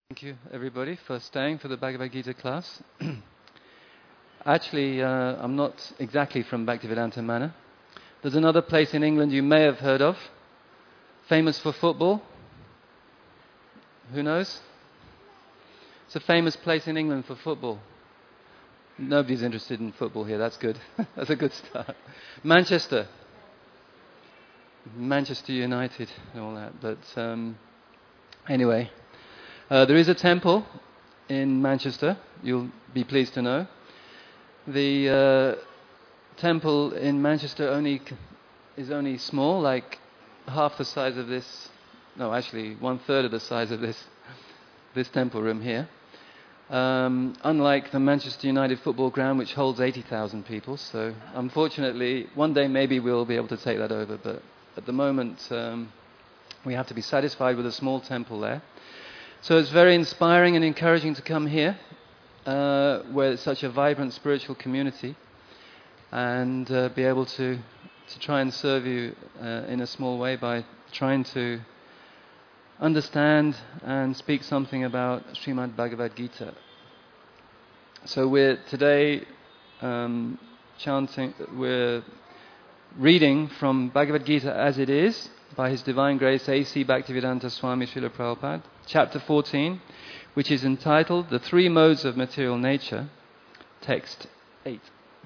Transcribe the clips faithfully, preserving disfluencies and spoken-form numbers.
Thank you, everybody, for staying for the Bhagavad Gita class. Actually, uh, I'm not exactly from Bhaktivedanta Manor. There's another place in England you may have heard of, famous for football. Who knows? It's a famous place in England for football. Nobody's interested in football here. That's good. That's a good start. Manchester. Manchester United and all that. But um, anyway... Uh, there is a temple in Manchester, you'll be pleased to know. The uh, temple in Manchester only c- is only small, like half the size of this, no, actually one third of the size of this this temple room here. Um, unlike the Manchester United football ground, which holds eighty thousand people. So unfortunately, one day maybe we'll be able to take that over, but at the moment um, we have to be satisfied with a small temple there. So it's very inspiring and encouraging to come here, uh, where it's such a vibrant spiritual community, and uh, be able to to try and serve you uh, in a small way by trying to understand and speak something about Srimad Bhagavad Gita. So we're today um, chanting, we're reading from Bhagavad Gita as it is, by His Divine Grace A C Bhaktivedanta Swami Srila Prabhupada, chapter fourteen, which is entitled The Three Modes of Material Nature, text eight.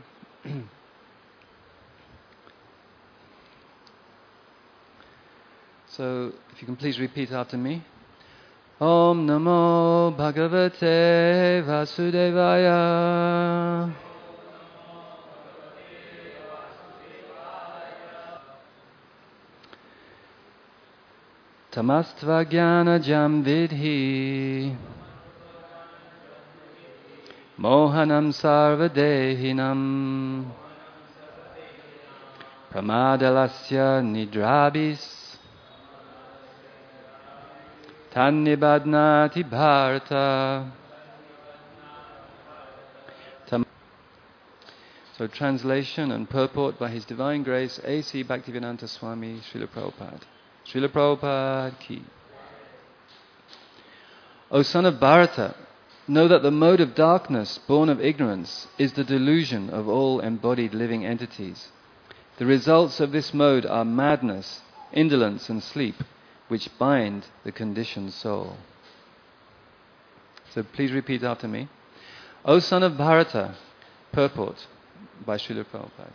So, if you can please repeat after me. Om Namo Bhagavate Vasudevaya. Tamastva jnana jam vidhi mohanam sarva dehinam pramadalasya nidrabis tannibadnati bharata. Tam- so translation and purport by His Divine Grace A C Bhaktivedanta Swami Srila Prabhupada. Srila Prabhupada ki. O son of Bharata, know that the mode of darkness, born of ignorance, is the delusion of all embodied living entities. The results of this mode are madness, indolence and sleep, which bind the conditioned soul. So please repeat after me. O son of Bharata, purport by Srila Prabhupada.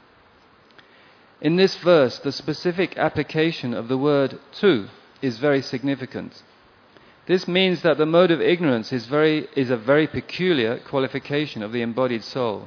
In this verse, the specific application of the word tu is very significant. This means that the mode of ignorance is very is a very peculiar qualification of the embodied soul.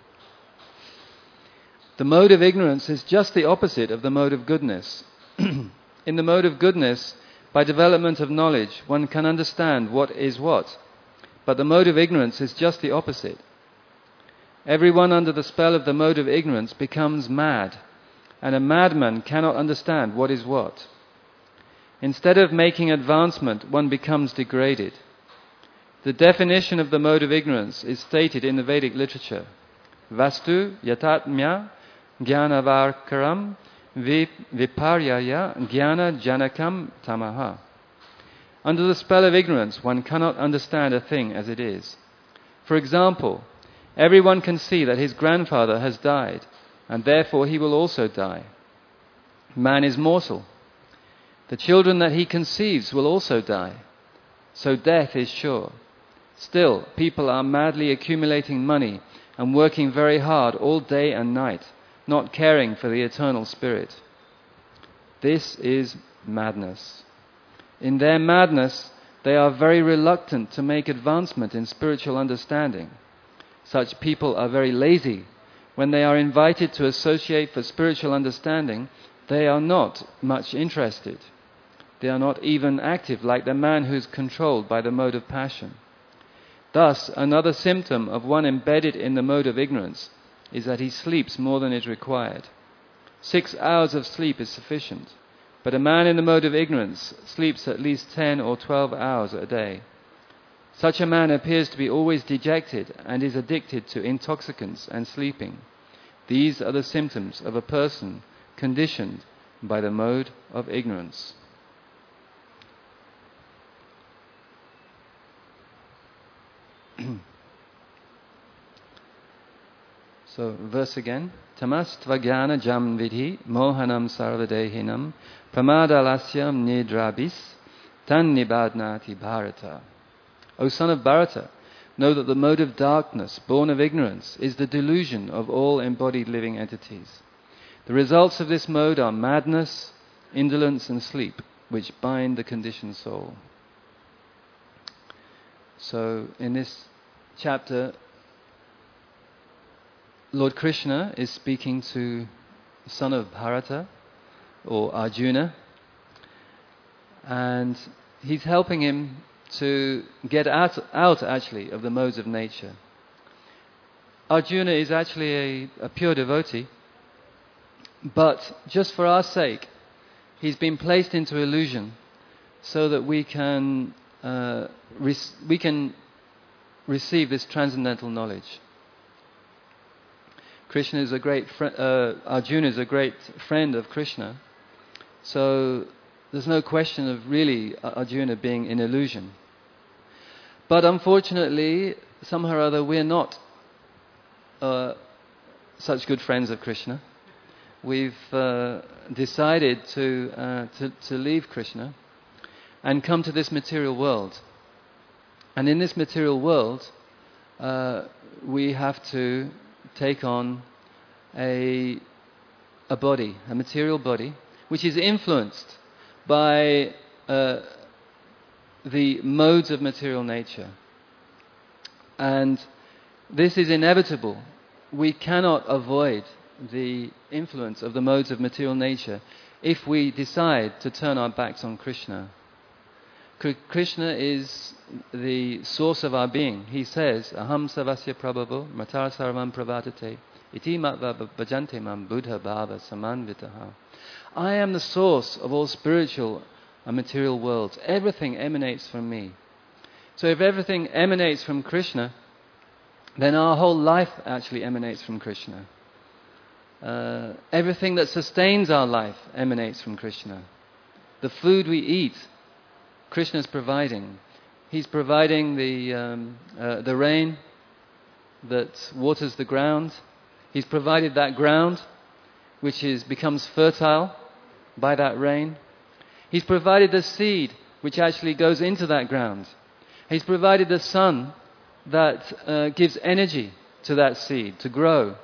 The mode of ignorance is just the opposite of the mode of goodness. In the mode of goodness, by development of knowledge, one can understand what is what. But the mode of ignorance is just the opposite. Everyone under the spell of the mode of ignorance becomes mad, and a madman cannot understand what is what. Instead of making advancement, one becomes degraded. The definition of the mode of ignorance is stated in the Vedic literature. Vastu yatatmya jnanavarkaram viparyaya jnana janakam tamaha. Under the spell of ignorance, one cannot understand a thing as it is. For example, everyone can see that his grandfather has died, and therefore he will also die. Man is mortal. The children that he conceives will also die. So death is sure. Still, people are madly accumulating money and working very hard all day and night, not caring for the eternal spirit. This is madness. In their madness, they are very reluctant to make advancement in spiritual understanding. Such people are very lazy. When they are invited to associate for spiritual understanding, they are not much interested. They are not even active like the man who is controlled by the mode of passion. Thus, another symptom of one embedded in the mode of ignorance is that he sleeps more than is required. Six hours of sleep is sufficient, but a man in the mode of ignorance sleeps at least ten or twelve hours a day. Such a man appears to be always dejected and is addicted to intoxicants and sleeping. These are the symptoms of a person conditioned by the mode of ignorance. So, verse again. Tamastva jnana jam vidhi mohanam sarvadehinam pramadalasyam nidrabis tan nibadnati bharata. O son of Bharata, know that the mode of darkness, born of ignorance, is the delusion of all embodied living entities. The results of this mode are madness, indolence and sleep, which bind the conditioned soul. So, in this chapter, Lord Krishna is speaking to the son of Bharata, or Arjuna, and he's helping him to get out, out actually of the modes of nature. Arjuna is actually a, a pure devotee, but just for our sake, he's been placed into illusion so that we can uh, re- we can receive this transcendental knowledge. Krishna is a great fr- uh, Arjuna is a great friend of Krishna, so there's no question of really Arjuna being in illusion. But unfortunately, somehow or other, we're not uh, such good friends of Krishna. We've uh, decided to, uh, to to leave Krishna and come to this material world. And in this material world, uh, we have to take on a a body, a material body, which is influenced by uh, the modes of material nature. And this is inevitable. We cannot avoid the influence of the modes of material nature if we decide to turn our backs on Krishna. Krishna is the source of our being. He says, Aham savasya prabhavo matar sarvam pravatate iti matva bhajante mam buddha bhava samanvitaha. I am the source of all spiritual and material worlds. Everything emanates from me. So if everything emanates from Krishna, then our whole life actually emanates from Krishna. Uh, everything that sustains our life emanates from Krishna. The food we eat, Krishna is providing. He's providing the um, uh, the rain that waters the ground. He's provided that ground which is becomes fertile by that rain. He's provided the seed which actually goes into that ground. He's provided the sun that uh, gives energy to that seed to grow.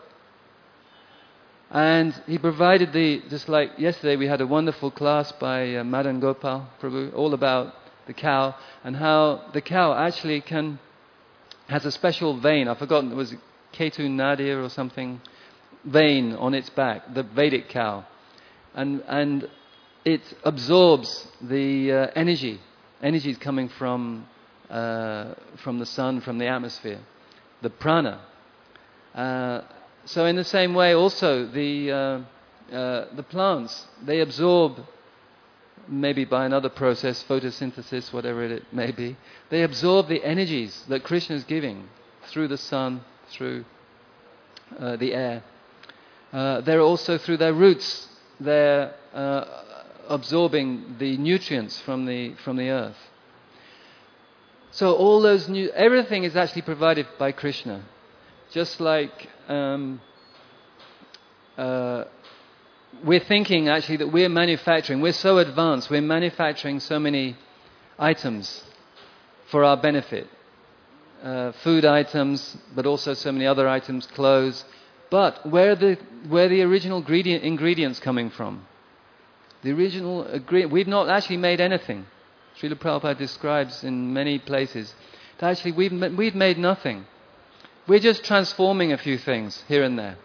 And he provided the, just like yesterday we had a wonderful class by uh, Madan Gopal Prabhu, all about the cow, and how the cow actually can, has a special vein, I've forgotten, it was Ketu Nadir or something, vein on its back, the Vedic cow. And and it absorbs the uh, energy, energy is coming from, uh, from the sun, from the atmosphere, the prana. Uh, So in the same way also the uh, uh, the plants, they absorb, maybe by another process, photosynthesis, whatever it may be, they absorb the energies that Krishna is giving through the sun, through uh, the air. Uh, they're also through their roots, they're uh, absorbing the nutrients from the from the earth. So all those new, everything is actually provided by Krishna. Just like um, uh, we're thinking actually that we're manufacturing, we're so advanced, we're manufacturing so many items for our benefit. Uh, food items, but also so many other items, clothes. But where are the, where are the original ingredient, ingredients coming from? The original, agree- we've not actually made anything. Srila Prabhupada describes in many places that actually we've, we've made nothing. We're just transforming a few things here and there.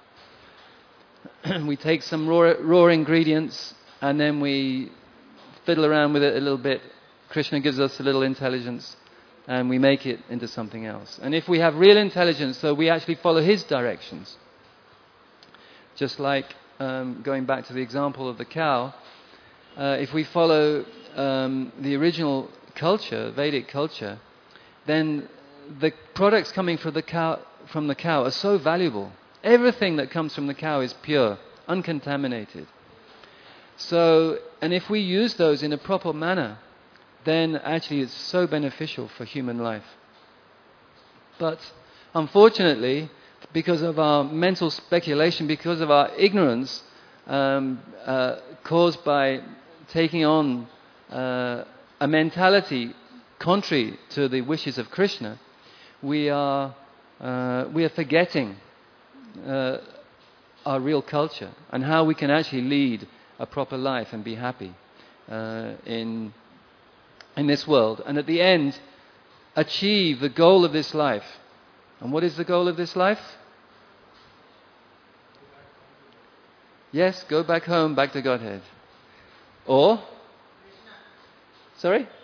We take some raw, raw ingredients and then we fiddle around with it a little bit. Krishna gives us a little intelligence and we make it into something else. And if we have real intelligence, so we actually follow his directions. Just like um, going back to the example of the cow, uh, if we follow um, the original culture, Vedic culture, then the products coming from the cow from the cow are so valuable. Everything that comes from the cow is pure, uncontaminated. So, and if we use those in a proper manner, then actually it's so beneficial for human life. But unfortunately, because of our mental speculation, because of our ignorance um, uh, caused by taking on uh, a mentality contrary to the wishes of Krishna, we are uh, we are forgetting uh, our real culture and how we can actually lead a proper life and be happy uh, in in this world, and at the end achieve the goal of this life. And what is the goal of this life? Yes, go back home, back to Godhead. Or? Sorry?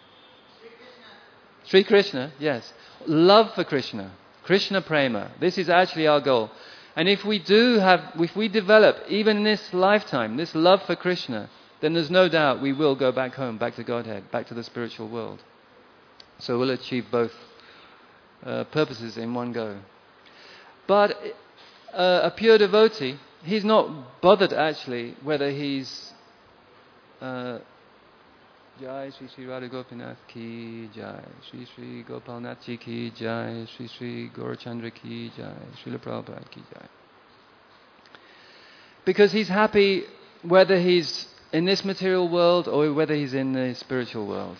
Sri Krishna, yes. Love for Krishna. Krishna Prema. This is actually our goal. And if we do have, if we develop, even in this lifetime, this love for Krishna, then there's no doubt we will go back home, back to Godhead, back to the spiritual world. So we'll achieve both uh, purposes in one go. But uh, a pure devotee, he's not bothered actually whether he's uh, Jai Shri Shri Radha Gopinath ki Jai, Shri Shri Gopalnath ji ki Jai, Shri Shri Gaurachandra ki Jai, Srila Prabhupada ki Jai. Because he's happy whether he's in this material world or whether he's in the spiritual world.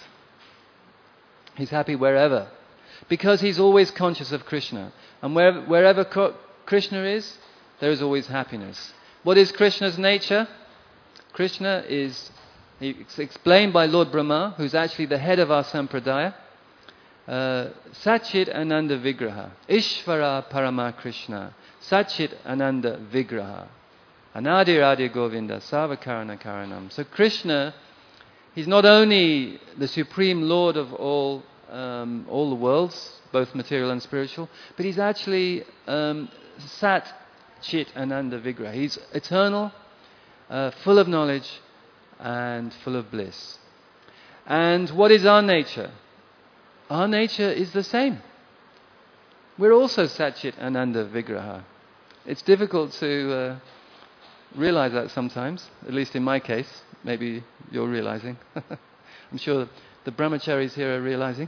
He's happy wherever. Because he's always conscious of Krishna. And wherever, wherever Krishna is, there is always happiness. What is Krishna's nature? Krishna is, it's explained by Lord Brahma, who's actually the head of our sampradaya, uh, Satchit Ananda Vigraha. Ishvara Parama Krishna. Satchit Ananda Vigraha. Anadi Radha Govinda Savakarana Karanam. So Krishna, he's not only the supreme Lord of all um, all the worlds, both material and spiritual, but he's actually um, Sat Chit Ananda Vigraha. He's eternal, uh, full of knowledge, and full of bliss. And what is our nature? Our nature is the same. We're also Sat Chit Ananda Vigraha. It's difficult to uh, realize that sometimes, at least in my case. Maybe you're realizing. I'm sure the brahmacharis here are realizing.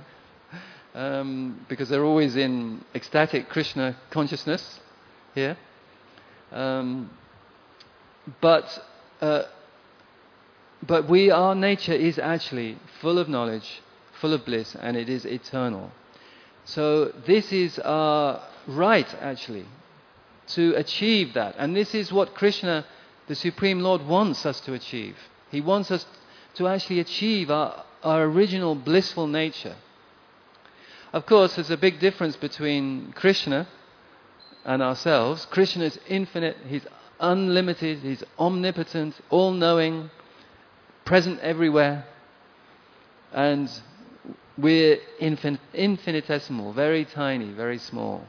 Um, because they're always in ecstatic Krishna consciousness here. Um, but uh, but we, our nature is actually full of knowledge, full of bliss, and it is eternal. So this is our right, actually, to achieve that. And this is what Krishna, the Supreme Lord, wants us to achieve. He wants us to actually achieve our, our original blissful nature. Of course, there's a big difference between Krishna and ourselves. Krishna is infinite, he's unlimited, he's omnipotent, all-knowing, present everywhere. And we're infin- infinitesimal, very tiny, very small.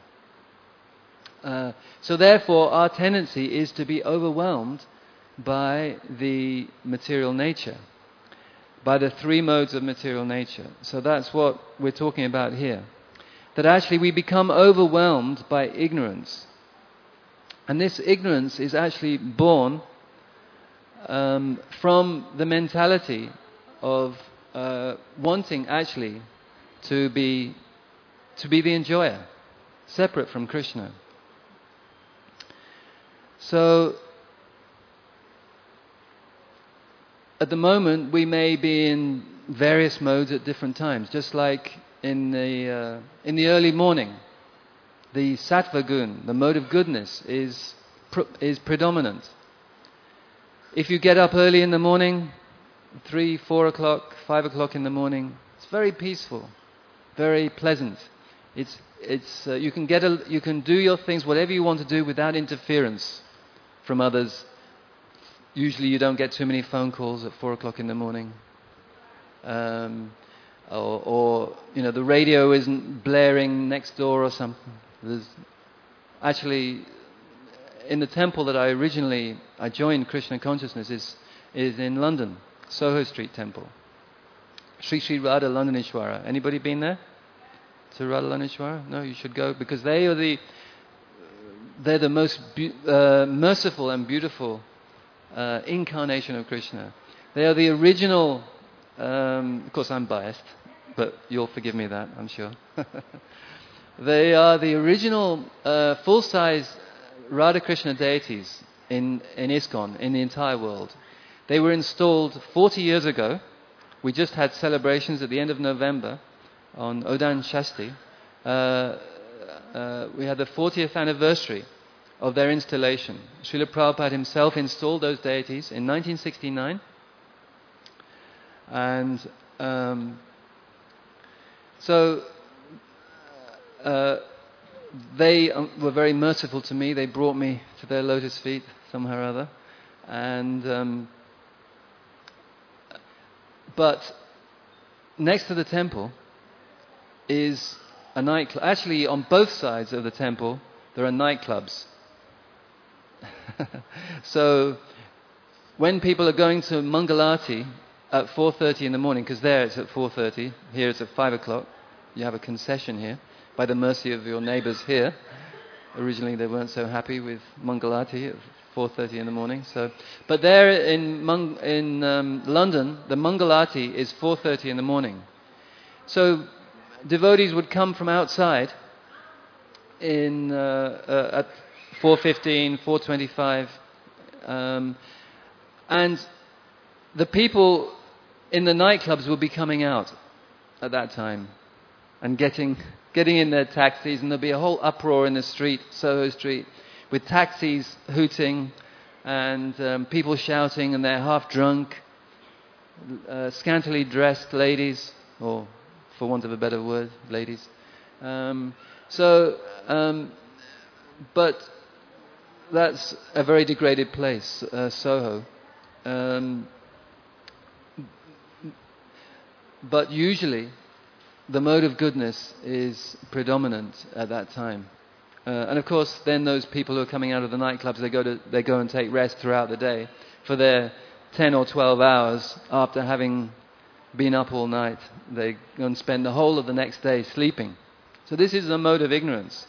Uh, so therefore, our tendency is to be overwhelmed by the material nature, by the three modes of material nature. So that's what we're talking about here. That actually we become overwhelmed by ignorance. And this ignorance is actually born um, from the mentality of uh, wanting actually to be to be the enjoyer, separate from Krishna. So at the moment, we may be in various modes at different times. Just like in the uh, in the early morning, the sattva gun, the mode of goodness, is pr- is predominant. If you get up early in the morning, three, four o'clock, five o'clock in the morning, it's very peaceful, very pleasant. It's it's uh, you can get a, you can do your things, whatever you want to do, without interference from others. Usually you don't get too many phone calls at four o'clock in the morning. Um, or, or, you know, the radio isn't blaring next door or something. There's actually, in the temple that I originally, I joined Krishna Consciousness is, is in London, Soho Street Temple. Sri Sri Radha Londonishwara. Anybody been there? To Radha Londonishwara? No, you should go, because they are the, they're the most be- uh, merciful and beautiful Uh, incarnation of Krishna. They are the original, um, of course I'm biased, but you'll forgive me that, I'm sure. They are the original uh, full-size Radha Krishna deities in, in ISKCON, in the entire world. They were installed forty years ago. We just had celebrations at the end of November on Odan Shasti. Uh, uh, we had the fortieth anniversary of their installation. Srila Prabhupada himself installed those deities in nineteen sixty-nine. And um, so uh, they um, were very merciful to me. They brought me to their lotus feet somehow or other. And um, but next to the temple is a nightclub. Actually, on both sides of the temple, there are nightclubs. So when people are going to Mangalati at four thirty in the morning, because there it's at four thirty, here it's at five o'clock. You have a concession here, by the mercy of your neighbours here. Originally they weren't so happy with Mangalati at four thirty in the morning. So, but there in Mang- in um, London, the Mangalati is four thirty in the morning. So devotees would come from outside in uh, uh, at four fifteen, four twenty-five, um, and the people in the nightclubs will be coming out at that time and getting getting in their taxis, and there'll be a whole uproar in the street, Soho Street, with taxis hooting and um, people shouting, and they're half drunk, uh, scantily dressed ladies, or for want of a better word, ladies. Um, so, um, but that's a very degraded place, uh, Soho. Um, but usually, the mode of goodness is predominant at that time. Uh, and of course, then those people who are coming out of the nightclubs, they go to they go and take rest throughout the day for their ten or twelve hours after having been up all night. They go and spend the whole of the next day sleeping. So this is a mode of ignorance.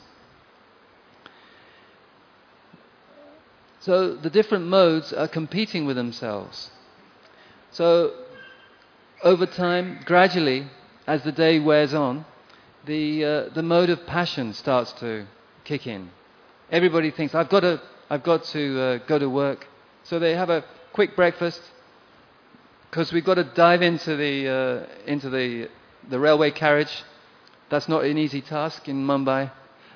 So the different modes are competing with themselves. So over time, gradually, as the day wears on, the uh, the mode of passion starts to kick in. Everybody thinks, I've got to I've got to uh, go to work. So they have a quick breakfast, because we've got to dive into the uh, into the the railway carriage. That's not an easy task in Mumbai.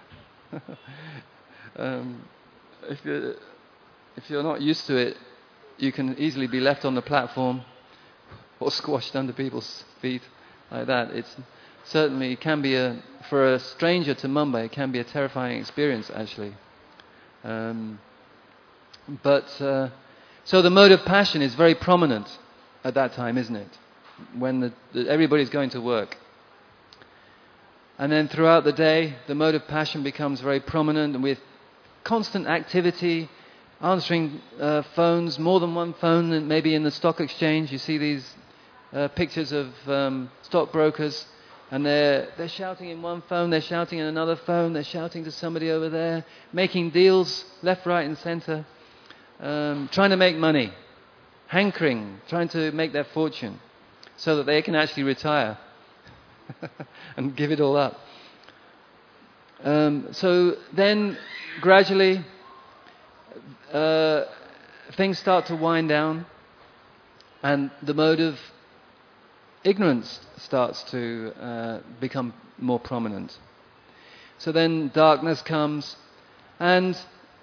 um, if you if you're not used to it, you can easily be left on the platform or squashed under people's feet like that. It's certainly can be a for a stranger to Mumbai. It can be a terrifying experience, actually. Um, but uh, so the mode of passion is very prominent at that time, isn't it? When the, the, everybody's going to work. And then throughout the day, the mode of passion becomes very prominent, and with constant activity, answering uh, phones, more than one phone, and maybe in the stock exchange, you see these uh, pictures of um, stockbrokers, and they're, they're shouting in one phone, they're shouting in another phone, they're shouting to somebody over there, making deals left, right and centre, um, trying to make money, hankering, trying to make their fortune, so that they can actually retire and give it all up. Um, so then, gradually, uh, things start to wind down, and the mode of ignorance starts to uh, become more prominent. So then darkness comes, and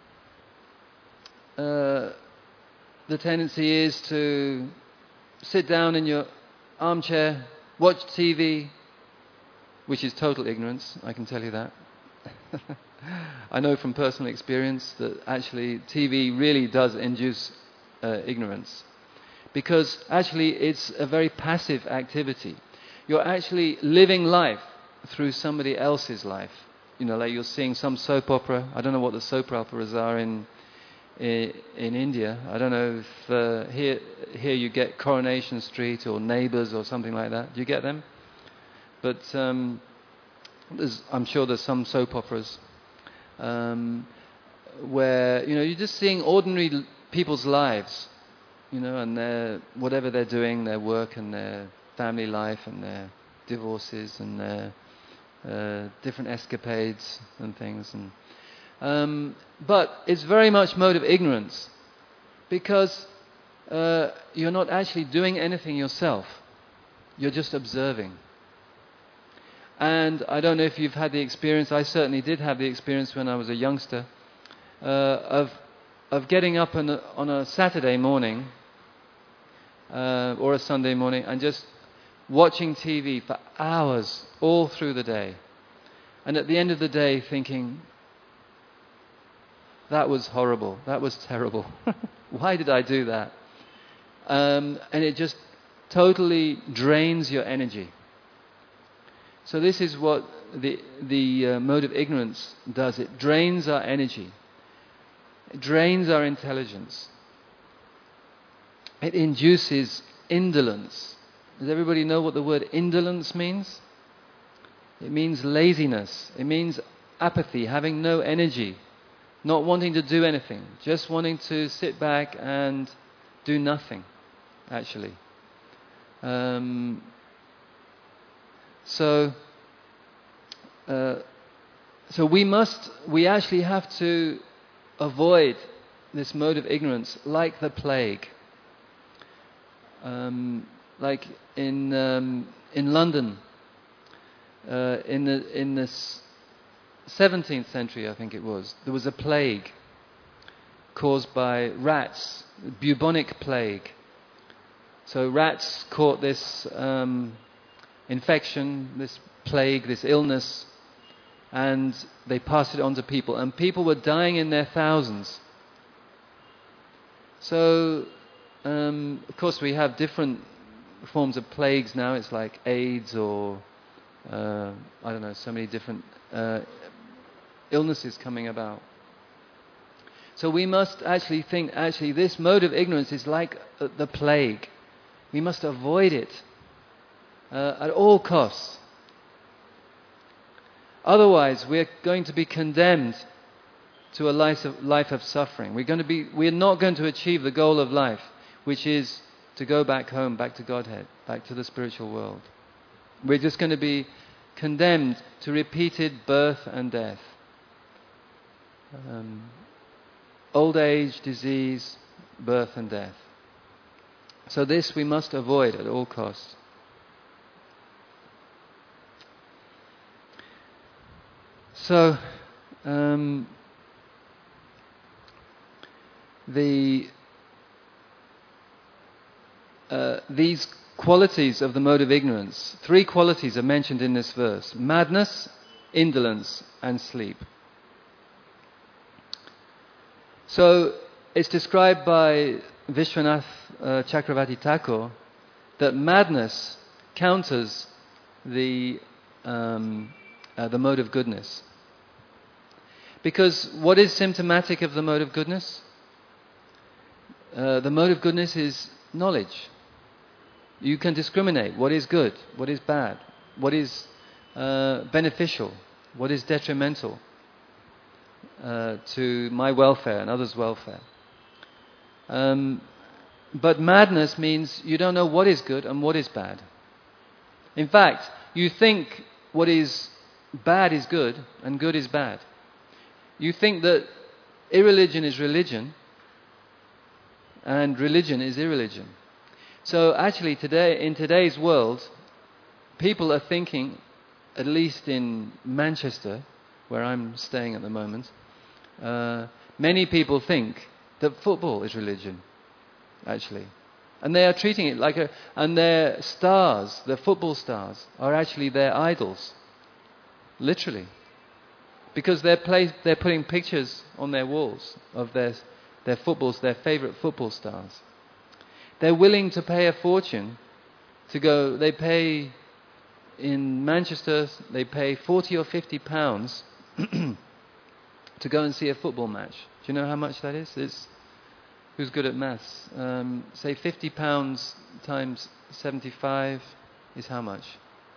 uh, the tendency is to sit down in your armchair, watch T V, which is total ignorance, I can tell you that. I know from personal experience that actually T V really does induce uh, ignorance, because actually it's a very passive activity. You're actually living life through somebody else's life. You know, like you're seeing some soap opera. I don't know what the soap operas are in in, in India. I don't know if uh, here here you get Coronation Street or Neighbours or something like that. Do you get them? But um, there's, I'm sure there's some soap operas um, where, you know, you're just seeing ordinary l- people's lives, you know, and their whatever they're doing, their work and their family life and their divorces and their uh, different escapades and things. And, um, but it's very much mode of ignorance, because uh, you're not actually doing anything yourself. You're just observing. And I don't know if you've had the experience, I certainly did have the experience when I was a youngster, uh, of of getting up on a, on a Saturday morning uh, or a Sunday morning and just watching T V for hours all through the day. And at the end of the day thinking, that was horrible, that was terrible. Why did I do that? Um, and it just totally drains your energy. So this is what the, the uh, mode of ignorance does. It drains our energy. It drains our intelligence. It induces indolence. Does everybody know what the word indolence means? It means laziness. It means apathy, having no energy, not wanting to do anything, just wanting to sit back and do nothing, actually. Um, so, uh, so we must, we actually have to avoid this mode of ignorance like the plague. Um, like in um, in London, uh, in the in the seventeenth century, I think it was, there was a plague caused by rats, bubonic plague. So rats caught this um, infection, this plague, this illness, and they passed it on to people, and people were dying in their thousands. So, um, of course, we have different forms of plagues now. It's like AIDS or, uh, I don't know, so many different uh, illnesses coming about. So we must actually think, actually, this mode of ignorance is like uh, the plague. We must avoid it uh, at all costs. Otherwise, we're going to be condemned to a life of, life of suffering. We're going to be, we're not going to achieve the goal of life, which is to go back home, back to Godhead, back to the spiritual world. We're just going to be condemned to repeated birth and death. Um, old age, disease, birth and death. So this we must avoid at all costs. So, um, the uh, these qualities of the mode of ignorance, three qualities are mentioned in this verse: madness, indolence, and sleep. So it's described by Vishwanath uh, Chakravarti Thakur that madness counters the um, uh, the mode of goodness. Because what is symptomatic of the mode of goodness? Uh, the mode of goodness is knowledge. You can discriminate what is good, what is bad, what is uh, beneficial, what is detrimental uh, to my welfare and others' welfare. Um, but madness means you don't know what is good and what is bad. In fact, you think what is bad is good and good is bad. You think that irreligion is religion and religion is irreligion. So actually today, in today's world, people are thinking, at least in Manchester, where I'm staying at the moment, uh, many people think that football is religion, actually. And they are treating it like a... And their stars, their football stars, are actually their idols. Literally. Because they're, play, they're putting pictures on their walls of their, their footballs, their favourite football stars. They're willing to pay a fortune to go... They pay... In Manchester, they pay forty or fifty pounds to go and see a football match. Do you know how much that is? It's... Who's good at maths? Um, say fifty pounds times seventy-five is how much?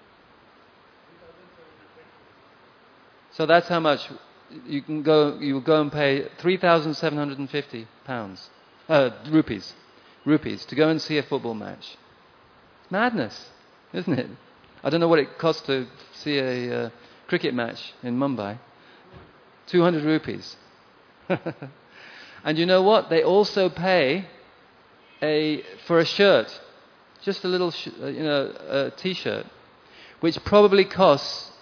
So that's how much you can go. You will go and pay three thousand seven hundred and fifty pounds, uh, rupees, rupees to go and see a football match. Madness, isn't it? I don't know what it costs to see a uh, cricket match in Mumbai. two hundred rupees. And you know what? They also pay a for a shirt, just a little, sh- uh, you know, a t-shirt, which probably costs,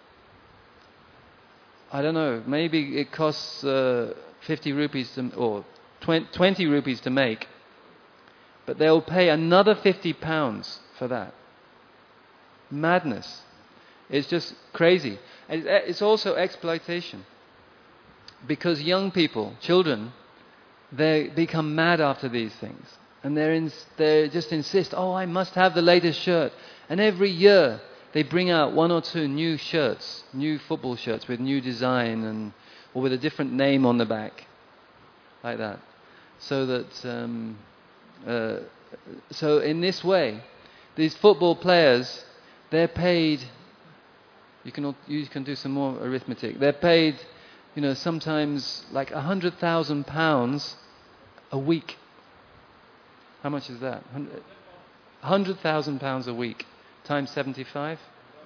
I don't know, maybe it costs uh, fifty rupees to, or twenty rupees to make, but they'll pay another fifty pounds for that. Madness. It's just crazy. And it's also exploitation. Because young people, children, they become mad after these things. And they're in, they just insist, oh, I must have the latest shirt. And every year they bring out one or two new shirts, new football shirts with new design and or with a different name on the back, like that. So that, um, uh, so in this way, these football players, they're paid. You can you can do some more arithmetic. They're paid, you know, sometimes like a hundred thousand pounds a week. How much is that? A hundred thousand pounds a week times seventy-five.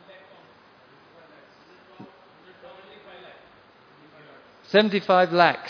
Seventy-five lakhs.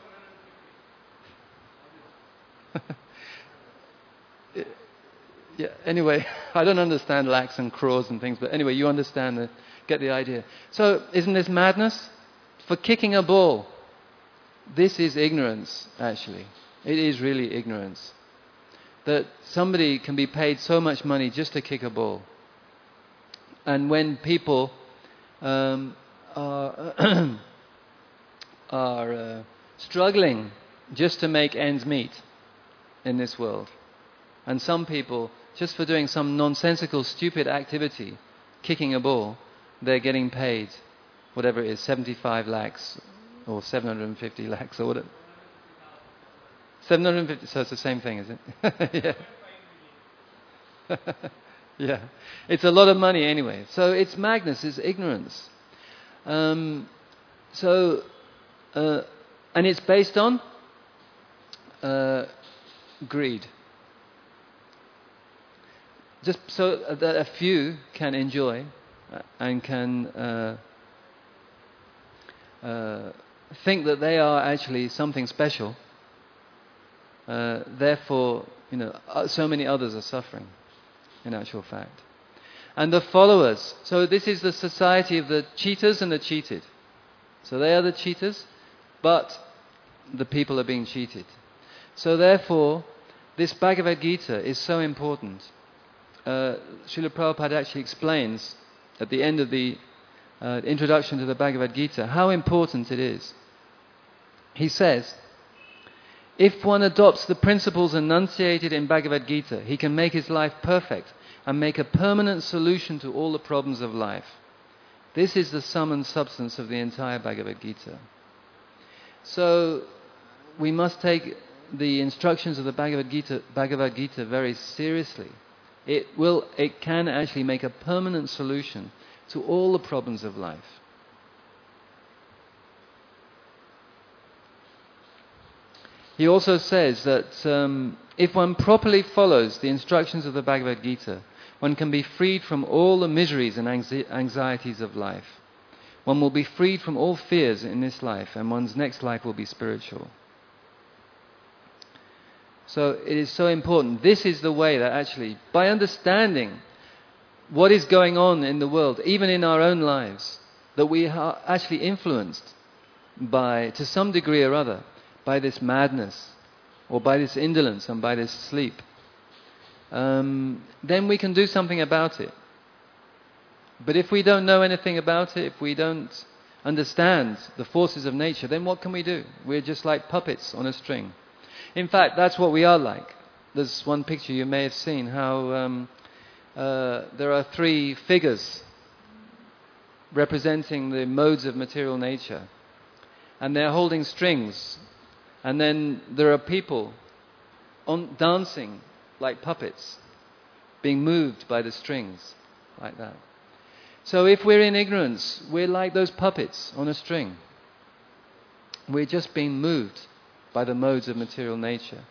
Yeah. Anyway, I don't understand lakhs and crores and things, but anyway, you understand the, get the idea. So, isn't this madness? For kicking a ball, this is ignorance. Actually, it is really ignorance. That somebody can be paid so much money just to kick a ball, and when people um, are are uh, struggling just to make ends meet in this world, and some people, just for doing some nonsensical, stupid activity, kicking a ball, they're getting paid, whatever it is, seventy-five lakhs or seven hundred fifty lakhs or whatever. seven hundred fifty, so it's the same thing, is it? Yeah. Yeah. It's a lot of money anyway. So it's madness, it's ignorance. Um, so, uh, and it's based on uh, greed. Just so that a few can enjoy and can uh, uh, think that they are actually something special. Uh, therefore, you know, so many others are suffering, in actual fact. And the followers. So this is the society of the cheaters and the cheated. So they are the cheaters, but the people are being cheated. So therefore, this Bhagavad Gita is so important. Uh, Srila Prabhupada actually explains at the end of the uh, introduction to the Bhagavad Gita how important it is. He says, if one adopts the principles enunciated in Bhagavad Gita, he can make his life perfect and make a permanent solution to all the problems of life. This is the sum and substance of the entire Bhagavad Gita. So we must take the instructions of the Bhagavad Gita, Bhagavad Gita very seriously. It will, it can actually make a permanent solution to all the problems of life. He also says that um, if one properly follows the instructions of the Bhagavad Gita, one can be freed from all the miseries and anxieties of life. One will be freed from all fears in this life, and one's next life will be spiritual. So it is so important. This is the way that actually, by understanding what is going on in the world, even in our own lives, that we are actually influenced by, to some degree or other, by this madness, or by this indolence, and by this sleep, um, then we can do something about it. But if we don't know anything about it, if we don't understand the forces of nature, then what can we do? We're just like puppets on a string. In fact, that's what we are like. There's one picture you may have seen, how um, uh, there are three figures representing the modes of material nature. And they're holding strings. And then there are people on, dancing like puppets, being moved by the strings, like that. So if we're in ignorance, we're like those puppets on a string. We're just being moved by the modes of material nature.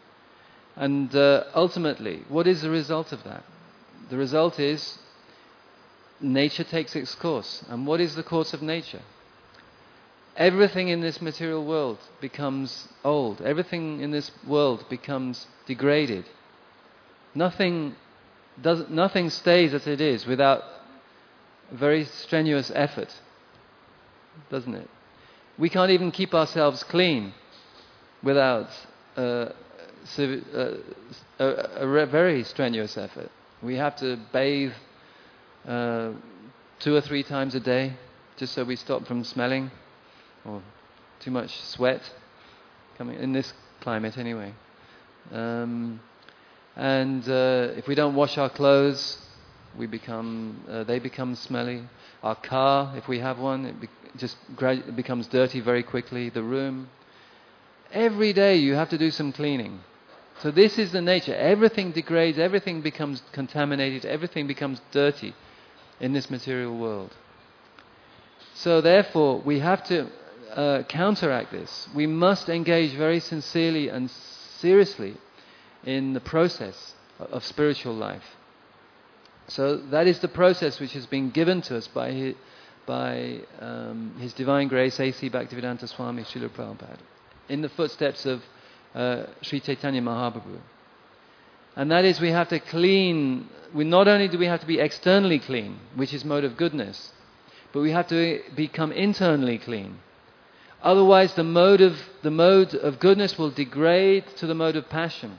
And uh, ultimately, what is the result of that? The result is nature takes its course. And what is the course of nature? Everything in this material world becomes old. Everything in this world becomes degraded. Nothing does, nothing stays as it is without very strenuous effort, doesn't it? We can't even keep ourselves clean without uh, uh, a, a very strenuous effort. We have to bathe uh, two or three times a day just so we stop from smelling or too much sweat coming in this climate anyway. Um, and uh, if we don't wash our clothes, we become uh, they become smelly. Our car, if we have one, it be- just gradu- it becomes dirty very quickly. The room. Every day you have to do some cleaning. So this is the nature. Everything degrades, everything becomes contaminated, everything becomes dirty in this material world. So therefore, we have to uh, counteract this. We must engage very sincerely and seriously in the process of spiritual life. So that is the process which has been given to us by His, by, um, His Divine Grace, A C Bhaktivedanta Swami Srila Prabhupada, in the footsteps of uh, Sri Chaitanya Mahaprabhu. And that is, we have to clean. We not only do we have to be externally clean, which is mode of goodness, but we have to become internally clean. Otherwise, the mode of the mode of goodness will degrade to the mode of passion,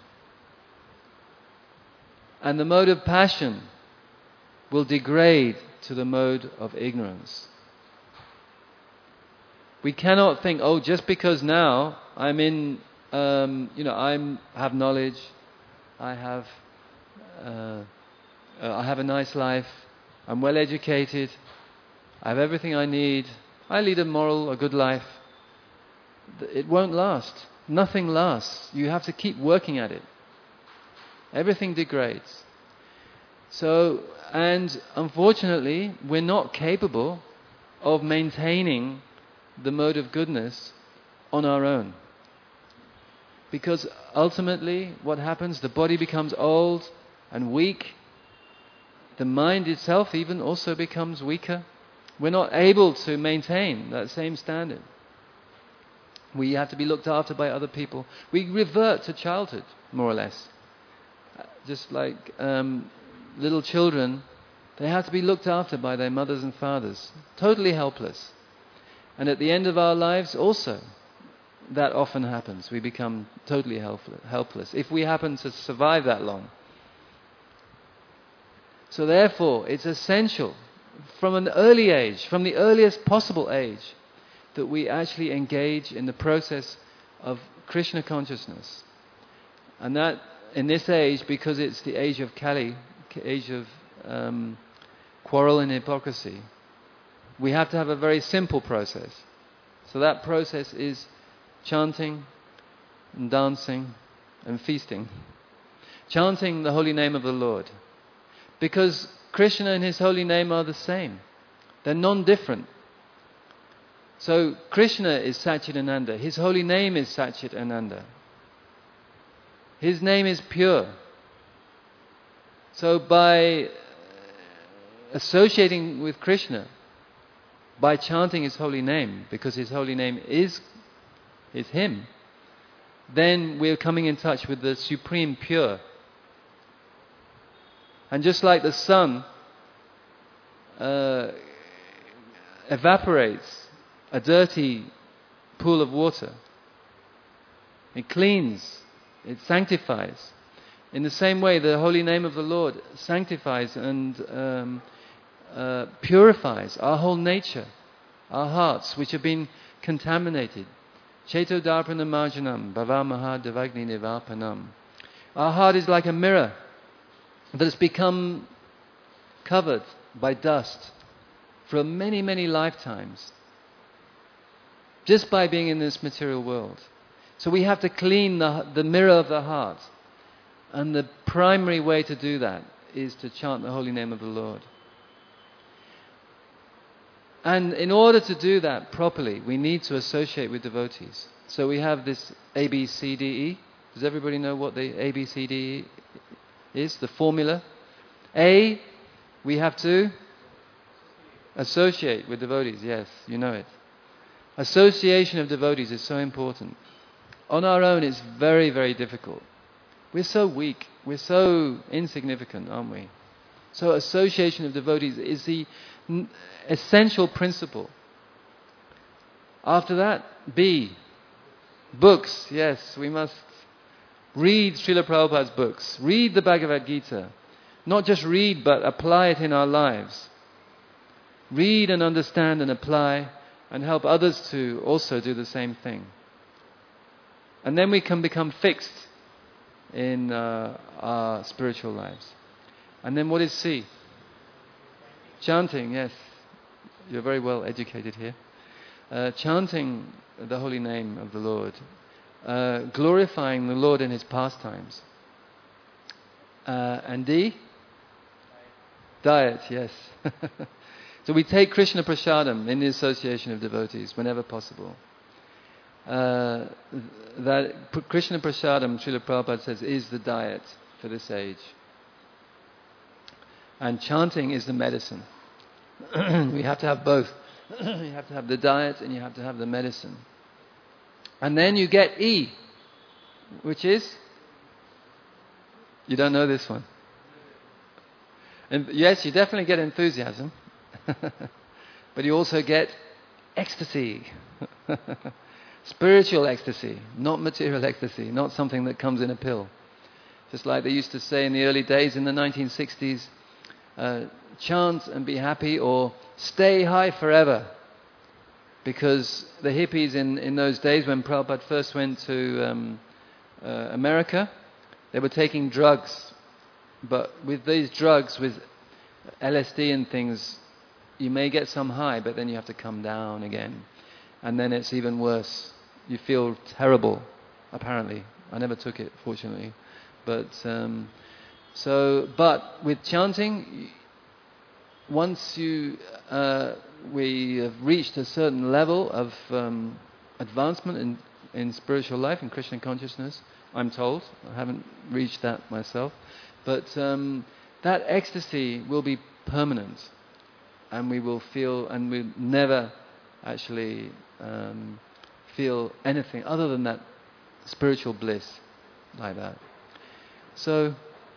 and the mode of passion will degrade to the mode of ignorance. We cannot think, oh, just because now I'm in, um, you know, I'm have knowledge, I have, uh, uh, I have a nice life, I'm well educated, I have everything I need, I lead a moral, a good life. It won't last. Nothing lasts. You have to keep working at it. Everything degrades. So, and unfortunately, we're not capable of maintaining the mode of goodness on our own. Because ultimately, what happens? The body becomes old and weak. The mind itself even also becomes weaker. We're not able to maintain that same standard. We have to be looked after by other people. We revert to childhood, more or less. Just like um, little children, they have to be looked after by their mothers and fathers. Totally helpless. And at the end of our lives also, that often happens. We become totally helpless, if we happen to survive that long. So therefore, it's essential from an early age, from the earliest possible age, that we actually engage in the process of Krishna consciousness. And that, in this age, because it's the age of Kali, age of um, quarrel and hypocrisy, we have to have a very simple process. So that process is chanting and dancing and feasting. Chanting the holy name of the Lord. Because Krishna and His holy name are the same. They're non-different. So Krishna is Satchidananda. His holy name is Satchidananda. His name is pure. So by associating with Krishna, by chanting His holy name, because His holy name is, is Him, then we're coming in touch with the supreme pure. And just like the sun uh, evaporates a dirty pool of water, it cleans, it sanctifies. In the same way, the holy name of the Lord sanctifies and um, uh, purifies our whole nature, our hearts, which have been contaminated. Cheto darpana marjanam, bhava maha devagni nivapanam. Our heart is like a mirror that has become covered by dust for many, many lifetimes, just by being in this material world. So we have to clean the, the mirror of the heart. And the primary way to do that is to chant the holy name of the Lord. And in order to do that properly, we need to associate with devotees. So we have this A B C D E. Does everybody know what the A B C D E is? The formula. A, we have to Associate with devotees, yes, you know it. Association of devotees is so important. On our own, it's very, very difficult. We're so weak. We're so insignificant, aren't we? So association of devotees is the n- essential principle. After that, B. Books. Yes, we must read Srila Prabhupada's books. Read the Bhagavad Gita. Not just read, but apply it in our lives. Read and understand and apply and help others to also do the same thing. And then we can become fixed in uh, our spiritual lives. And then what is C? Chanting, yes. You're very well educated here. Uh, chanting the holy name of the Lord. Uh, glorifying the Lord in His pastimes. Uh, and D? Diet, yes. So we take Krishna Prasadam in the association of devotees whenever possible. Uh, that Krishna Prasadam, Srila Prabhupada says, is the diet for this age. And chanting is the medicine. We have to have both. You have to have the diet and you have to have the medicine. And then you get E, which is? You don't know this one. And yes, you definitely get enthusiasm. But you also get ecstasy. Spiritual ecstasy, not material ecstasy, not something that comes in a pill. Just like they used to say in the early days in the nineteen sixties, uh, chant and be happy, or stay high forever. Because the hippies in, in those days when Prabhupada first went to um, uh, America, they were taking drugs. But with these drugs, with L S D and things, you may get some high, but then you have to come down again. And then it's even worse. You feel terrible, apparently. I never took it, fortunately. But um, so, but with chanting, once you uh, we have reached a certain level of um, advancement in, in spiritual life, in Krishna consciousness, I'm told. I haven't reached that myself. But um, that ecstasy will be permanent. And we will feel, and we never actually um, feel anything other than that spiritual bliss like that. So,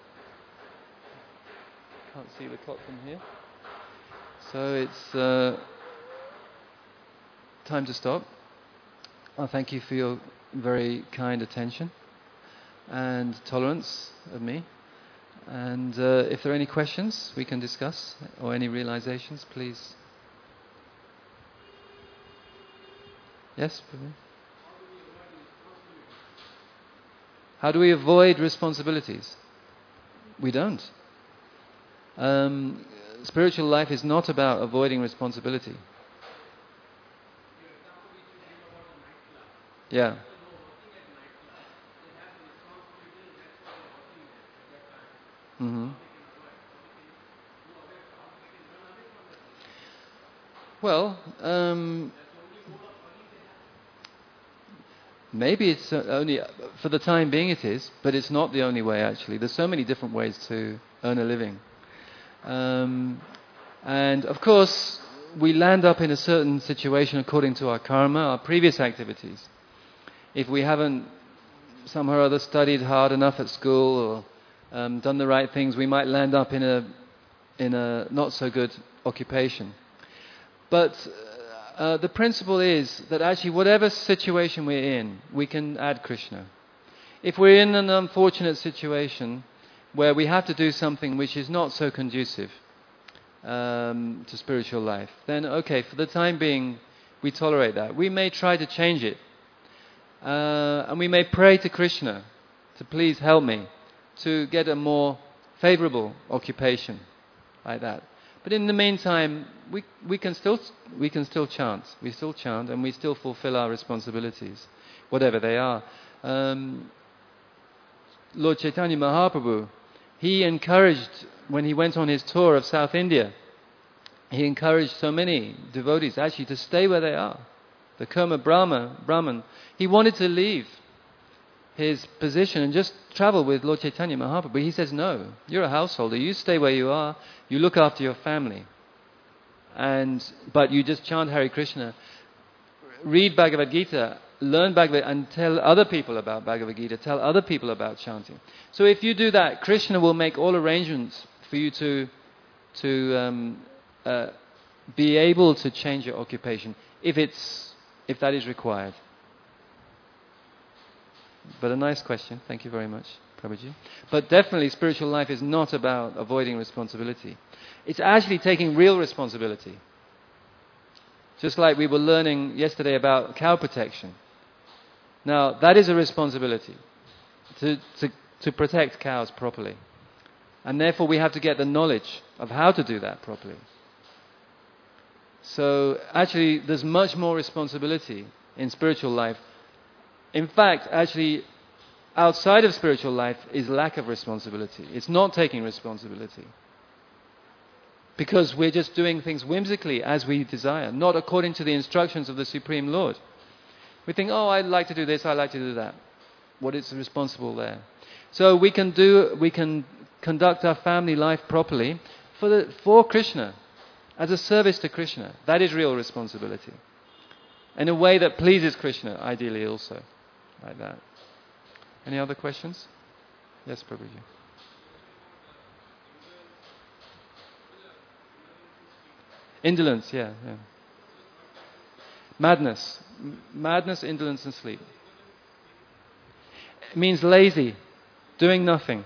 can't see the clock from here. So it's uh, time to stop. I thank you for your very kind attention and tolerance of me. And uh, if there are any questions we can discuss, or any realizations, please. Yes? How do we avoid responsibilities? We don't. Um, spiritual life is not about avoiding responsibility. Yeah. Mm-hmm. Well, um, maybe it's only, for the time being it is, but it's not the only way actually. There's so many different ways to earn a living. Um, and of course, we land up in a certain situation according to our karma, our previous activities. If we haven't somehow or other studied hard enough at school or um, done the right things, we might land up in a in a not so good occupation. But uh, the principle is that actually whatever situation we're in, we can add Krishna. If we're in an unfortunate situation where we have to do something which is not so conducive um, to spiritual life, then okay, for the time being, we tolerate that. We may try to change it. Uh, and we may pray to Krishna to please help me to get a more favorable occupation like that. But in the meantime, we we can still we can still chant. We still chant, and we still fulfill our responsibilities, whatever they are. Um, Lord Chaitanya Mahaprabhu, he encouraged, when he went on his tour of South India, he encouraged so many devotees actually to stay where they are. The Kurma Brahma, Brahman, he wanted to leave his position and just travel with Lord Chaitanya Mahaprabhu. But he says, no, you're a householder. You stay where you are. You look after your family. and but you just chant Hare Krishna, read Bhagavad Gita, learn Bhagavad and tell other people about Bhagavad Gita, tell other people about chanting. So if you do that, Krishna will make all arrangements for you to to um, uh, be able to change your occupation if it's if that is required. But a nice question. Thank you very much, Prabhuji. But definitely spiritual life is not about avoiding responsibility. It's actually taking real responsibility. Just like we were learning yesterday about cow protection. Now, that is a responsibility, to, to, to protect cows properly. And therefore we have to get the knowledge of how to do that properly. So actually there's much more responsibility in spiritual life. In fact, actually, outside of spiritual life is lack of responsibility. It's not taking responsibility. Because we're just doing things whimsically as we desire, not according to the instructions of the Supreme Lord. We think, oh, I'd like to do this, I'd like to do that. What is responsible there? So we can do, we can conduct our family life properly for the, for Krishna, as a service to Krishna. That is real responsibility. In a way that pleases Krishna, ideally also. Like that. Any other questions? Yes, Prabhuji. Indolence, yeah, yeah. Madness. M- madness, indolence and sleep. It means lazy, doing nothing.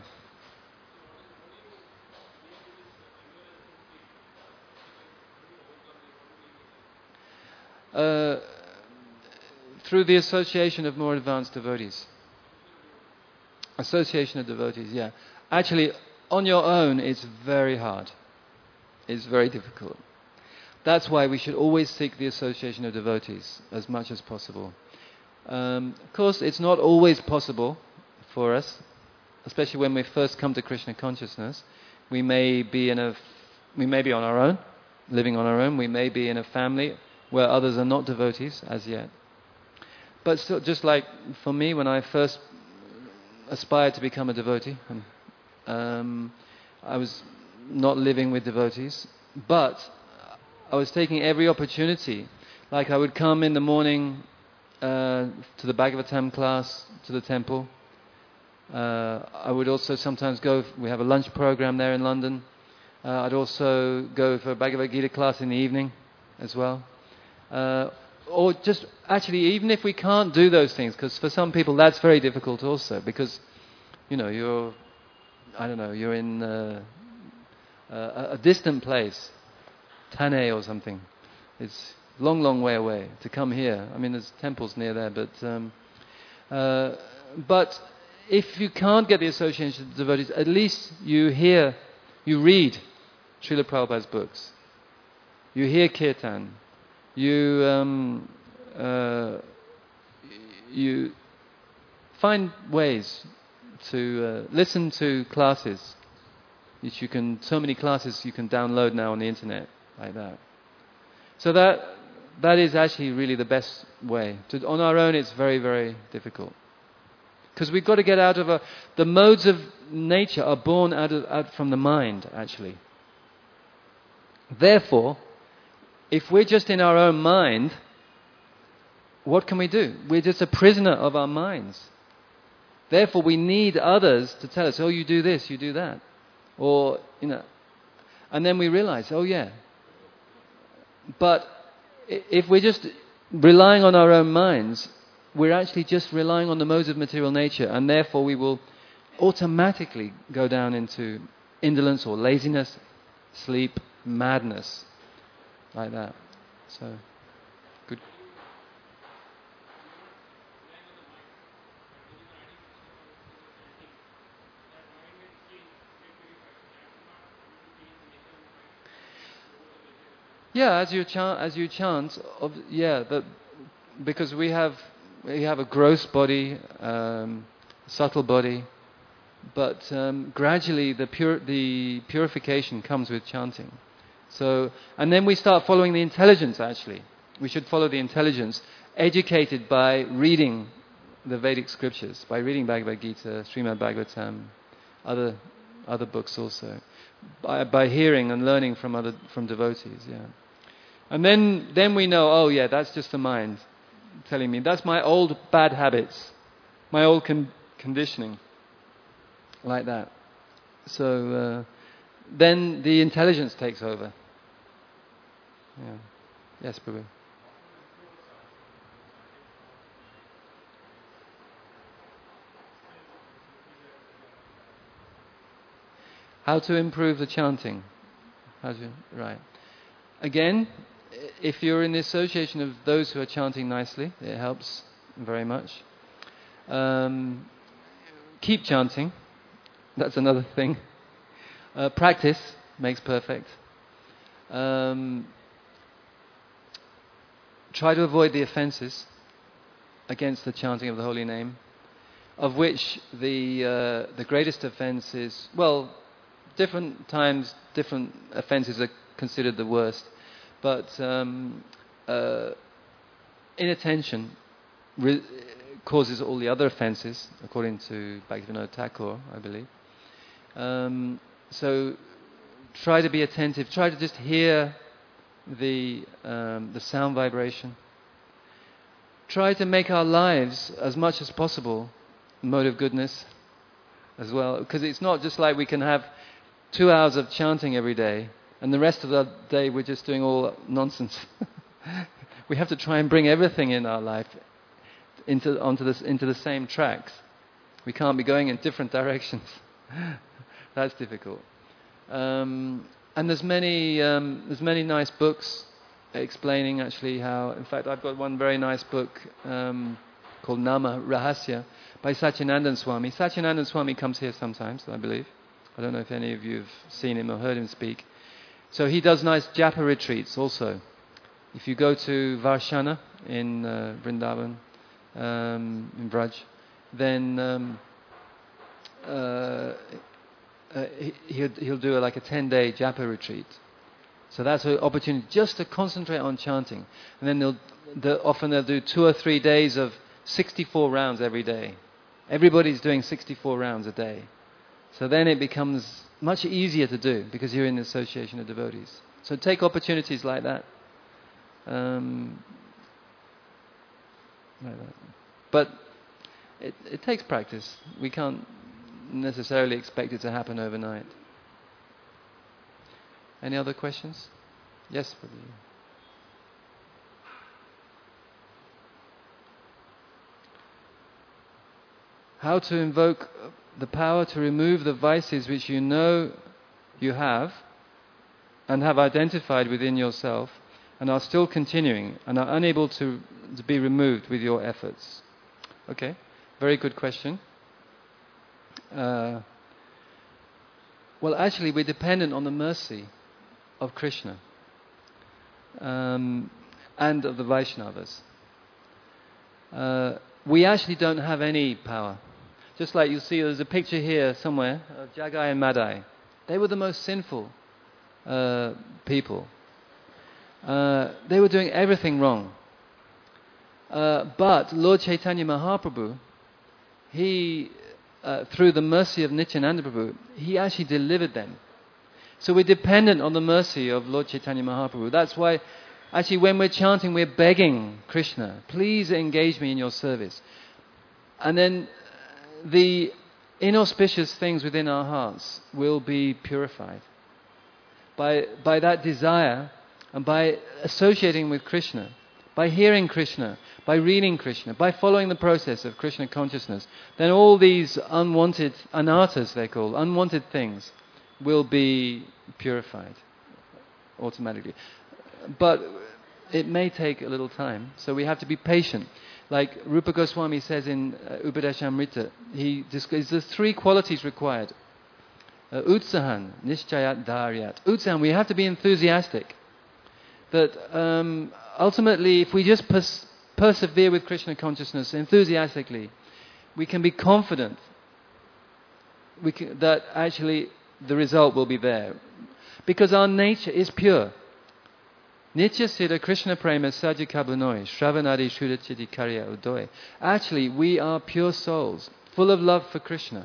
Uh, through the association of more advanced devotees. Association of devotees, yeah. Actually, on your own, it's very hard. It's very difficult. That's why we should always seek the association of devotees as much as possible. Um, of course, it's not always possible for us, especially when we first come to Krishna consciousness. We may be in a, we may be on our own, living on our own. We may be in a family where others are not devotees as yet. But still, just like for me, when I first aspired to become a devotee, um, I was not living with devotees, but I was taking every opportunity. Like I would come in the morning uh, to the Bhagavatam class, to the temple. Uh, I would also sometimes go, we have a lunch program there in London. Uh, I'd also go for a Bhagavad Gita class in the evening as well. Uh, or just, actually, even if we can't do those things, because for some people that's very difficult also, because, you know, you're, I don't know, you're in uh, a, a distant place, Thane or something. It's a long, long way away to come here. I mean, there's temples near there, but um, uh, but if you can't get the association of devotees, at least you hear, you read Srila Prabhupada's books. You hear Kirtan. You um, uh, you find ways to uh, listen to classes, which you can. So many classes you can download now on the internet, like that. So that that is actually really the best way. To, on our own, it's very, very difficult. Because we've got to get out of a... The modes of nature are born out, of, out from the mind, actually. Therefore, if we're just in our own mind, what can we do? We're just a prisoner of our minds. Therefore, we need others to tell us, oh, you do this, you do that. Or, you know... And then we realize, oh, yeah. But if we're just relying on our own minds, we're actually just relying on the modes of material nature, and therefore we will automatically go down into indolence or laziness, sleep, madness, like that. So, good. Yeah, as you chant, as you chant, of, yeah, that, because we have we have a gross body, um, subtle body, but um, gradually the pure the purification comes with chanting. So, and then we start following the intelligence. Actually, we should follow the intelligence, educated by reading the Vedic scriptures, by reading Bhagavad Gita, Srimad Bhagavatam, other other books also, by by hearing and learning from other from devotees. Yeah. And then, then we know, oh yeah, that's just the mind telling me. That's my old bad habits, my old con- conditioning, like that. So uh, then the intelligence takes over. Yeah. Yes, Prabhu. How to improve the chanting? How to, right. Again, if you're in the association of those who are chanting nicely, it helps very much. Um, keep chanting. That's another thing. Uh, practice makes perfect. Um, try to avoid the offences against the chanting of the holy name, of which the uh, the greatest offence is, well, different times, different offences are considered the worst. But um, uh, inattention re- causes all the other offences, according to Bhaktivinoda Thakur, I believe. Um, so try to be attentive. Try to just hear the um, the sound vibration. Try to make our lives as much as possible a mode of goodness as well, because it's not just like we can have two hours of chanting every day and the rest of the day we're just doing all nonsense. We have to try and bring everything in our life into onto this into the same tracks. We can't be going in different directions. That's difficult. Um, and there's many um, there's many nice books explaining actually how. In fact, I've got one very nice book um, called Nama Rahasya by Satyanandan Swami. Satyanandan Swami comes here sometimes, I believe. I don't know if any of you have seen him or heard him speak. So he does nice japa retreats also. If you go to Varshana in uh, Vrindavan, um, in Vraj, then um, uh, uh, he, he'll, he'll do a, like a ten-day japa retreat. So that's an opportunity just to concentrate on chanting. And then they'll, they'll often they'll do two or three days of sixty-four rounds every day. Everybody's doing sixty-four rounds a day. So then it becomes much easier to do because you're in the association of devotees. So take opportunities like that. Um, like that. But it, it takes practice. We can't necessarily expect it to happen overnight. Any other questions? Yes, Prabhu. How to invoke the power to remove the vices which you know you have and have identified within yourself and are still continuing and are unable to, to be removed with your efforts. Okay, very good question. Uh, well, actually, we're dependent on the mercy of Krishna um, and of the Vaishnavas. Uh, we actually don't have any power. Just like you see, there's a picture here somewhere of Jagai and Madai. They were the most sinful uh, people. Uh, they were doing everything wrong. Uh, but Lord Chaitanya Mahaprabhu, he, uh, through the mercy of Nityananda Prabhu, he actually delivered them. So we're dependent on the mercy of Lord Chaitanya Mahaprabhu. That's why, actually, when we're chanting, we're begging Krishna, please engage me in your service. And then the inauspicious things within our hearts will be purified by by that desire and by associating with Krishna, by hearing Krishna, by reading Krishna, by following the process of Krishna consciousness. Then all these unwanted anarthas, they're called, unwanted things, will be purified automatically. But it may take a little time, so we have to be patient. Like Rupa Goswami says in uh, Upadeshamrita, he describes there's three qualities required. Uh, Utsahan, Nishchayat, Dharyat. Utsahan, we have to be enthusiastic. That um, ultimately, if we just pers- persevere with Krishna consciousness enthusiastically, we can be confident we can, that actually the result will be there. Because our nature is pure. Nitya Siddha Krishna Prema Sajikablanoi Shravanadi Shudachiti Karya Udoy. Actually, we are pure souls, full of love for Krishna.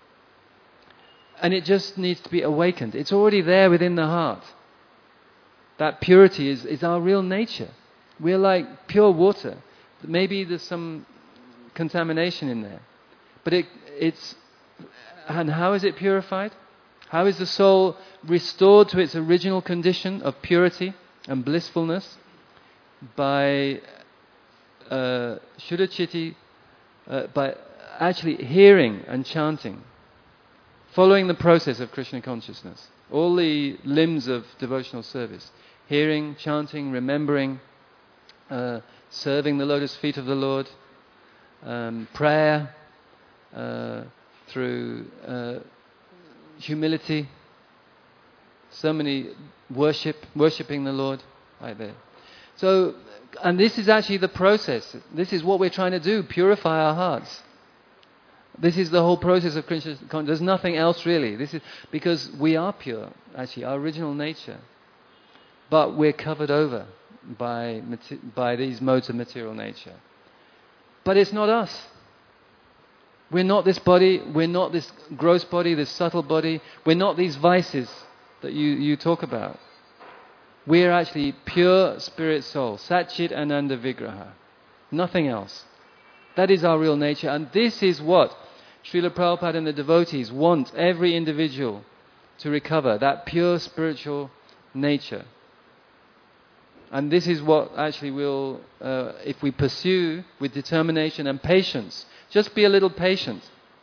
And it just needs to be awakened. It's already there within the heart. That purity is, is our real nature. We're like pure water. Maybe there's some contamination in there. But it, it's... And how is it purified? How is the soul restored to its original condition of purity and blissfulness? By uh, Shuddhacitthi, uh, by actually hearing and chanting, following the process of Krishna consciousness. All the limbs of devotional service. Hearing, chanting, remembering, uh, serving the lotus feet of the Lord, um, prayer, uh, through uh, humility, so many worship, worshipping the Lord, right there. So, and this is actually the process. This is what we're trying to do, purify our hearts. This is the whole process of Krishna. There's nothing else really. This is because we are pure, actually, our original nature. But we're covered over by, by these modes of material nature. But it's not us. We're not this body, we're not this gross body, this subtle body. We're not these vices that you, you talk about. We're actually pure spirit soul, Satchit Ananda Vigraha. Nothing else. That is our real nature. And this is what Srila Prabhupada and the devotees want every individual to recover, that pure spiritual nature. And this is what actually will, uh, if we pursue with determination and patience, just be a little patient.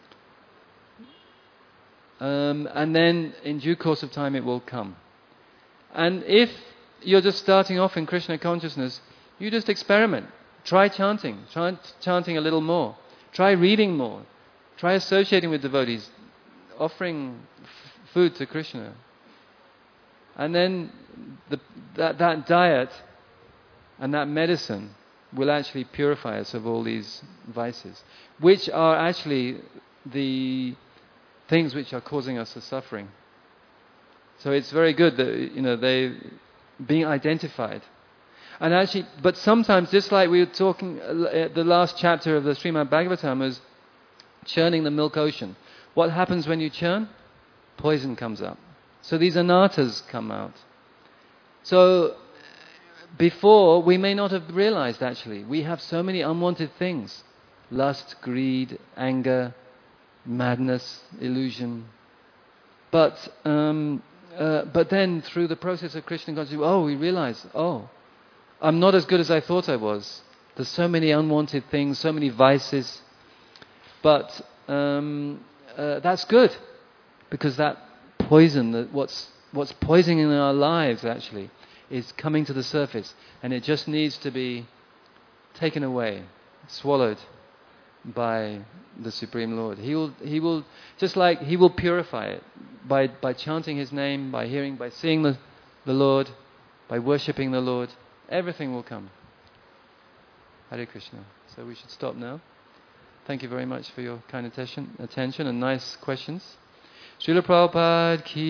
Um, and then in due course of time it will come. And if you're just starting off in Krishna consciousness, you just experiment. Try chanting. Try chanting a little more. Try reading more. Try associating with devotees. Offering f- food to Krishna. And then the, that, that diet and that medicine will actually purify us of all these vices, which are actually the things which are causing us the suffering. So it's very good that, you know, they being identified. And actually, but sometimes, just like we were talking at the last chapter of the Srimad Bhagavatam, was churning the milk ocean. What happens when you churn? Poison comes up. So these anarthas come out. So before, we may not have realized actually, we have so many unwanted things. Lust, greed, anger, madness, illusion. But um, uh, but then through the process of Krishna consciousness, oh, we realize, oh, I'm not as good as I thought I was. There's so many unwanted things, so many vices. But um, uh, that's good, because that poison, that what's what's poisoning in our lives actually, is coming to the surface, and it just needs to be taken away, swallowed by the Supreme Lord. He will, he will, just like He will purify it by by chanting His name, by hearing, by seeing the the Lord, by worshipping the Lord. Everything will come. Hare Krishna. So we should stop now. Thank you very much for your kind attention, attention and nice questions. Srila Prabhupada ki